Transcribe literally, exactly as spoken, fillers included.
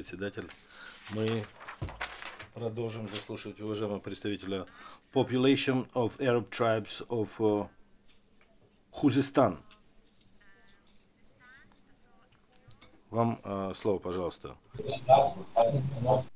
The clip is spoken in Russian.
председатель. Мы продолжим заслушивать уважаемого представителя Population of Arab Tribes of uh, Khuzestan. Вам uh, слово, пожалуйста.